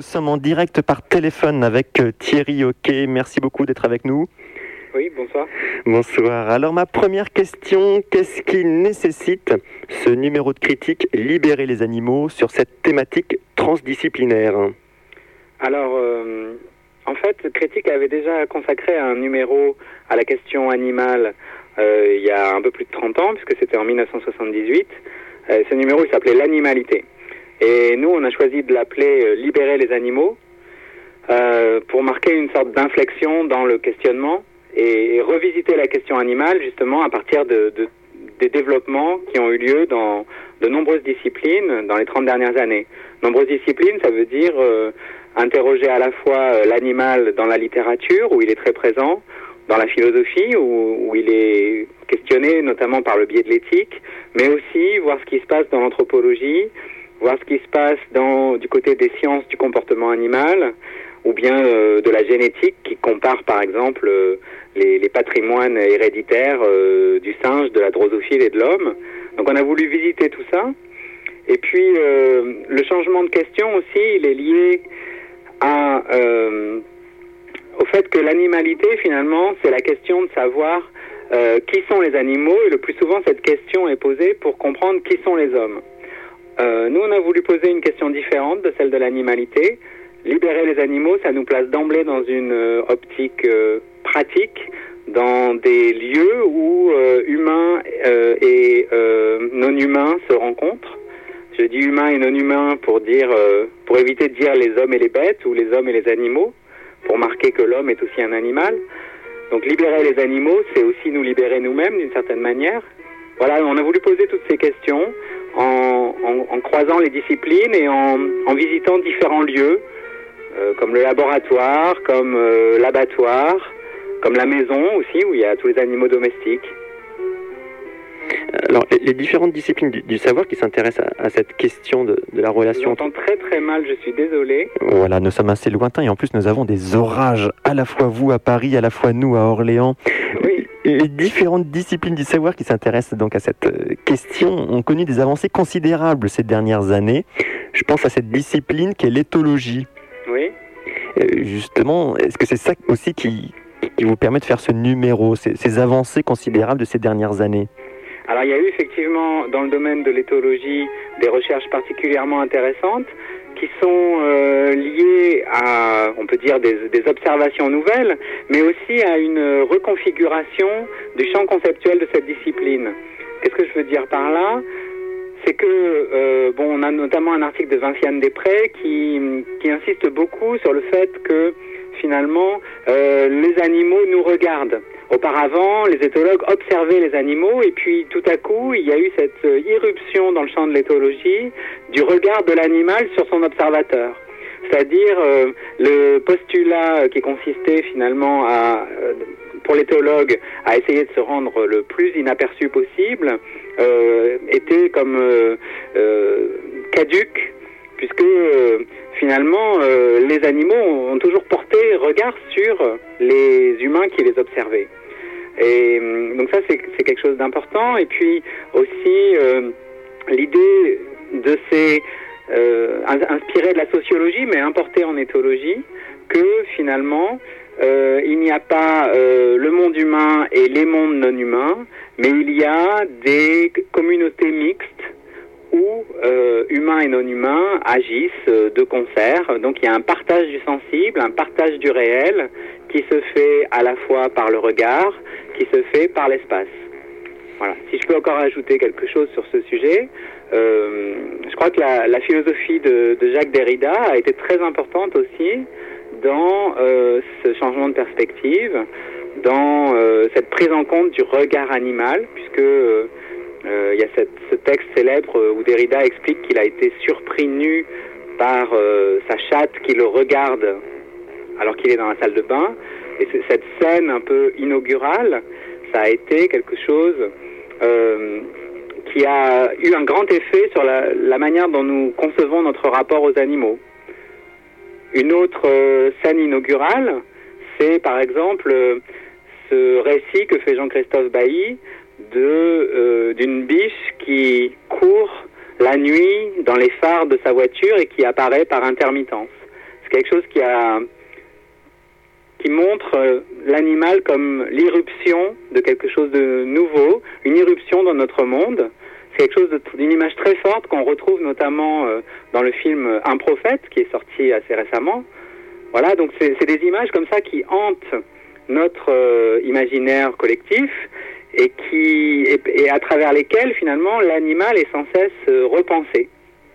sommes en direct par téléphone avec Thierry Hoquet. Merci beaucoup d'être avec nous. Oui, bonsoir. Bonsoir. Alors ma première question, qu'est-ce qui nécessite ce numéro de critique Libérer les animaux sur cette thématique transdisciplinaire? Alors, en fait, Critique avait déjà consacré un numéro à la question animale il y a un peu plus de 30 ans, puisque c'était en 1978. Ce numéro, il s'appelait L'animalité. Et nous, on a choisi de l'appeler Libérer les animaux pour marquer une sorte d'inflexion dans le questionnement et revisiter la question animale, justement, à partir des développements qui ont eu lieu dans de nombreuses disciplines dans les 30 dernières années. Nombreuses disciplines, ça veut dire interroger à la fois l'animal dans la littérature, où il est très présent, dans la philosophie, où il est questionné notamment par le biais de l'éthique, mais aussi voir ce qui se passe dans l'anthropologie, voir ce qui se passe du côté des sciences du comportement animal, ou bien de la génétique qui compare par exemple les patrimoines héréditaires du singe, de la drosophile et de l'homme. Donc on a voulu visiter tout ça. Et puis le changement de question aussi, il est lié au fait que l'animalité finalement c'est la question de savoir qui sont les animaux, et le plus souvent cette question est posée pour comprendre qui sont les hommes. Nous on a voulu poser une question différente de celle de l'animalité. Libérer les animaux, ça nous place d'emblée dans une optique pratique, dans des lieux où humains et non-humains se rencontrent. Je dis humains et non-humains pour éviter de dire les hommes et les bêtes ou les hommes et les animaux, pour marquer que l'homme est aussi un animal. Donc libérer les animaux, c'est aussi nous libérer nous-mêmes d'une certaine manière. Voilà, on a voulu poser toutes ces questions en croisant les disciplines et en visitant différents lieux, comme le laboratoire, comme l'abattoir, comme la maison aussi, où il y a tous les animaux domestiques. Alors, les différentes disciplines du savoir qui s'intéressent à cette question de la relation... Je vous entends très très mal, je suis désolé. Voilà, nous sommes assez lointains et en plus nous avons des orages, à la fois vous à Paris, à la fois nous à Orléans. Oui. Les différentes disciplines du savoir qui s'intéressent donc à cette question ont connu des avancées considérables ces dernières années. Je pense à cette discipline qui est l'éthologie. Oui. Justement, est-ce que c'est ça aussi qui vous permet de faire ce numéro, ces avancées considérables de ces dernières années? Alors il y a eu effectivement dans le domaine de l'éthologie des recherches particulièrement intéressantes qui sont liées à, on peut dire, des observations nouvelles, mais aussi à une reconfiguration du champ conceptuel de cette discipline. Qu'est-ce que je veux dire par là ? C'est que, on a notamment un article de Vinciane Després qui insiste beaucoup sur le fait que finalement les animaux nous regardent. Auparavant, les éthologues observaient les animaux et puis tout à coup, il y a eu cette irruption dans le champ de l'éthologie du regard de l'animal sur son observateur. C'est-à-dire le postulat qui consistait finalement pour l'éthologue à essayer de se rendre le plus inaperçu possible était comme caduque, puisque finalement les animaux ont toujours porté regard sur les humains qui les observaient. Et donc ça c'est quelque chose d'important. Et puis aussi l'idée de ces inspiré de la sociologie mais importé en éthologie, que finalement il n'y a pas le monde humain et les mondes non humains, mais il y a des communautés mixtes où humains et non humains agissent de concert. Donc il y a un partage du sensible, un partage du réel qui se fait à la fois par le regard, qui se fait par l'espace. Voilà. Si je peux encore ajouter quelque chose sur ce sujet, je crois que la philosophie de Jacques Derrida a été très importante aussi dans ce changement de perspective, dans cette prise en compte du regard animal, puisque il y a ce texte célèbre où Derrida explique qu'il a été surpris nu par sa chatte qui le regarde alors qu'il est dans la salle de bain. Et cette scène un peu inaugurale, ça a été quelque chose qui a eu un grand effet sur la manière dont nous concevons notre rapport aux animaux. Une autre scène inaugurale, c'est par exemple ce récit que fait Jean-Christophe Bailly d'une biche qui court la nuit dans les phares de sa voiture et qui apparaît par intermittence. quelque chose qui montre l'animal comme l'irruption de quelque chose de nouveau, une irruption dans notre monde. C'est quelque chose d'une image très forte qu'on retrouve notamment dans le film Un prophète, qui est sorti assez récemment. Voilà, donc c'est des images comme ça qui hantent notre imaginaire collectif et à travers lesquelles finalement l'animal est sans cesse repensé.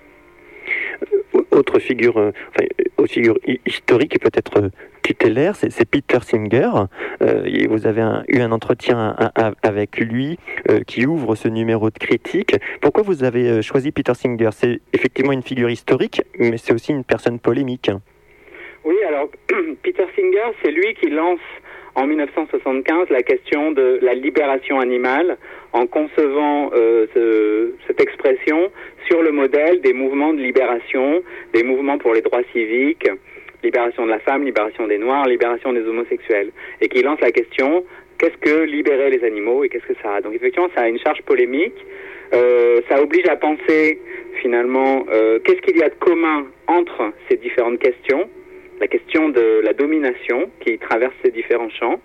Autre figure historique et peut-être tutélaire, c'est Peter Singer. Vous avez eu un entretien avec lui qui ouvre ce numéro de critique. Pourquoi vous avez choisi Peter Singer? C'est effectivement une figure historique, mais c'est aussi une personne polémique. Oui, alors Peter Singer, c'est lui qui lance en 1975 la question de la libération animale en concevant cette expression sur le modèle des mouvements de libération, des mouvements pour les droits civiques, libération de la femme, libération des Noirs, libération des homosexuels, et qui lance la question, qu'est-ce que libérer les animaux et qu'est-ce que ça a? Donc effectivement, ça a une charge polémique, ça oblige à penser finalement qu'est-ce qu'il y a de commun entre ces différentes questions, la question de la domination qui traverse ces différents champs,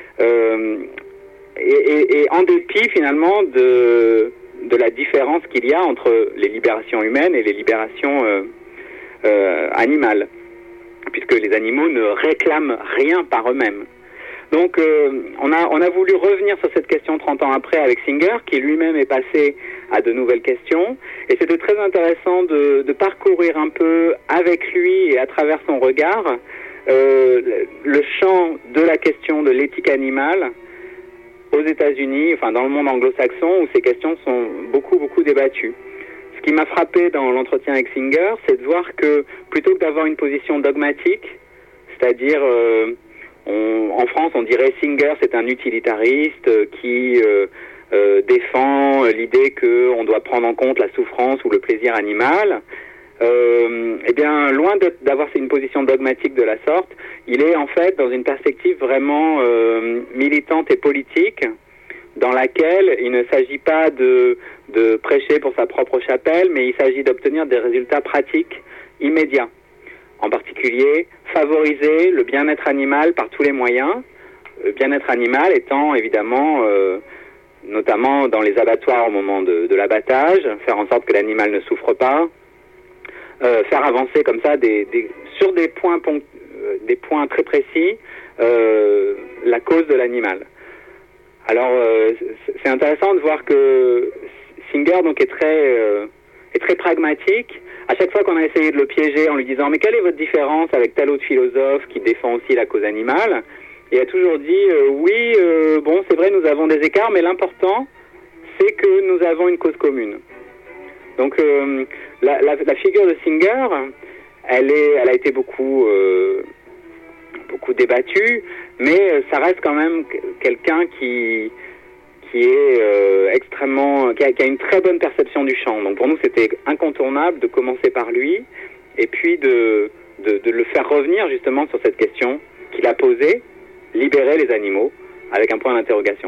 et en dépit finalement de la différence qu'il y a entre les libérations humaines et les libérations animales, puisque les animaux ne réclament rien par eux-mêmes. Donc on a voulu revenir sur cette question 30 ans après avec Singer, qui lui-même est passé à de nouvelles questions, et c'était très intéressant de parcourir un peu avec lui et à travers son regard le champ de la question de l'éthique animale aux États-Unis, enfin dans le monde anglo-saxon, où ces questions sont beaucoup débattues. Ce qui m'a frappé dans l'entretien avec Singer, c'est de voir que plutôt que d'avoir une position dogmatique, c'est-à-dire en France on dirait Singer c'est un utilitariste qui défend l'idée qu'on doit prendre en compte la souffrance ou le plaisir animal, eh bien loin d'avoir une position dogmatique de la sorte, il est en fait dans une perspective vraiment militante et politique, dans laquelle il ne s'agit pas de prêcher pour sa propre chapelle, mais il s'agit d'obtenir des résultats pratiques immédiats. En particulier, favoriser le bien-être animal par tous les moyens, le bien-être animal étant évidemment, notamment dans les abattoirs au moment de l'abattage, faire en sorte que l'animal ne souffre pas, faire avancer comme ça sur des points très précis la cause de l'animal. Alors c'est intéressant de voir que Singer donc est très pragmatique. À chaque fois qu'on a essayé de le piéger en lui disant mais quelle est votre différence avec tel autre philosophe qui défend aussi la cause animale, il a toujours dit oui, bon c'est vrai nous avons des écarts, mais l'important c'est que nous avons une cause commune. Donc la figure de Singer, elle a été beaucoup débattue, mais ça reste quand même quelqu'un qui est extrêmement, qui a une très bonne perception du champ. Donc pour nous c'était incontournable de commencer par lui et puis de le faire revenir justement sur cette question qu'il a posée, libérer les animaux, avec un point d'interrogation.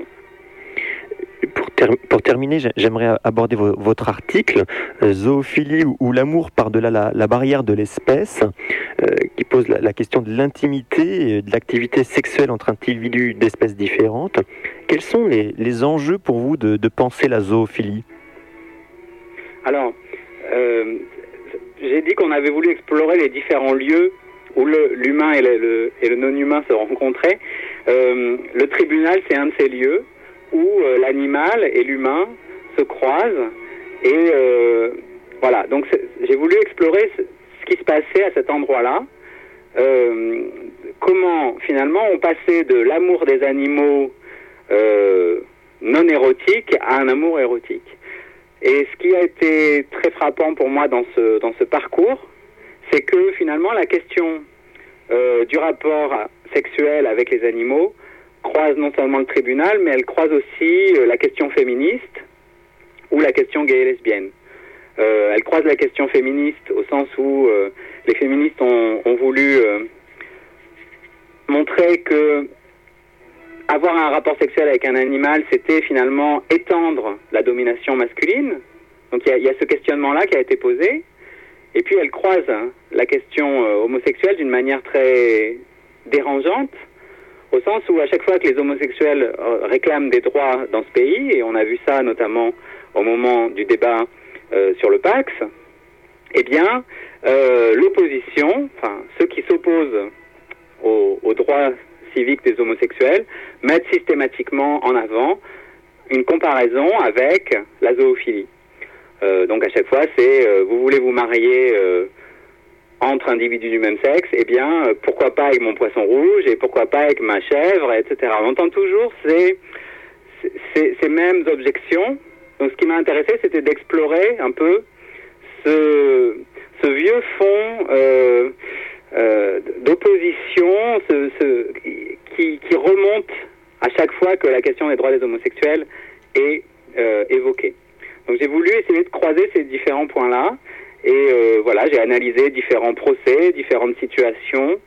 Pour terminer, j'aimerais aborder votre article Zoophilie ou l'amour par-delà la barrière de l'espèce, qui pose la question de l'intimité et de l'activité sexuelle entre individus d'espèces différentes. Quels sont les enjeux pour vous de penser la zoophilie? Alors, j'ai dit qu'on avait voulu explorer les différents lieux où l'humain et le non-humain se rencontraient. Le tribunal, c'est un de ces lieux où l'animal et l'humain se croisent. Et voilà, donc j'ai voulu explorer ce qui se passait à cet endroit-là. Comment, finalement, on passait de l'amour des animaux non érotique à un amour érotique. Et ce qui a été très frappant pour moi dans ce parcours, c'est que finalement la question du rapport sexuel avec les animaux croise non seulement le tribunal, mais elle croise aussi la question féministe ou la question gay et lesbienne. Elle croise la question féministe au sens où les féministes ont voulu montrer que avoir un rapport sexuel avec un animal, c'était finalement étendre la domination masculine. Donc il y a ce questionnement-là qui a été posé. Et puis elle croise la question homosexuelle d'une manière très dérangeante, au sens où à chaque fois que les homosexuels réclament des droits dans ce pays, et on a vu ça notamment au moment du débat sur le Pacs, eh bien, l'opposition, enfin ceux qui s'opposent aux droits civiques des homosexuels, mettent systématiquement en avant une comparaison avec la zoophilie. Donc à chaque fois, c'est vous voulez vous marier entre individus du même sexe, eh bien, pourquoi pas avec mon poisson rouge et pourquoi pas avec ma chèvre, etc. On entend toujours ces mêmes objections. Donc ce qui m'a intéressé, c'était d'explorer un peu ce vieux fond d'opposition qui remonte à chaque fois que la question des droits des homosexuels est évoquée. Donc j'ai voulu essayer de croiser ces différents points-là, et voilà, j'ai analysé différents procès, différentes situations,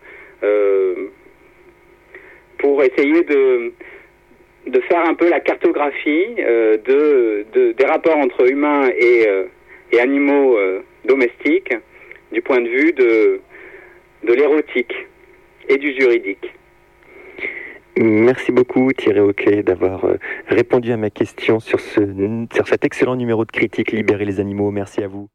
pour essayer de faire un peu la cartographie des rapports entre humains et animaux domestiques, du point de vue de l'érotique et du juridique. Merci beaucoup Thierry Oquet d'avoir répondu à ma question sur cet excellent numéro de Critique Libérer les animaux. Merci à vous.